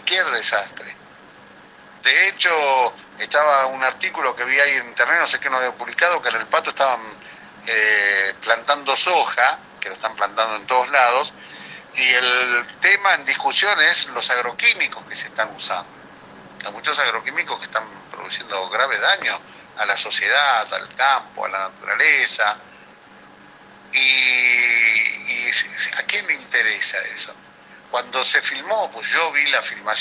cualquier desastre. De hecho, estaba un artículo que vi ahí en internet, no sé qué no había publicado, que en el Pato estaban plantando soja, que lo están plantando en todos lados, y el tema en discusión es los agroquímicos que se están usando. Hay muchos agroquímicos que están produciendo grave daño a la sociedad, al campo, a la naturaleza. ¿Y a quién le interesa eso? Cuando se filmó, pues yo vi la filmación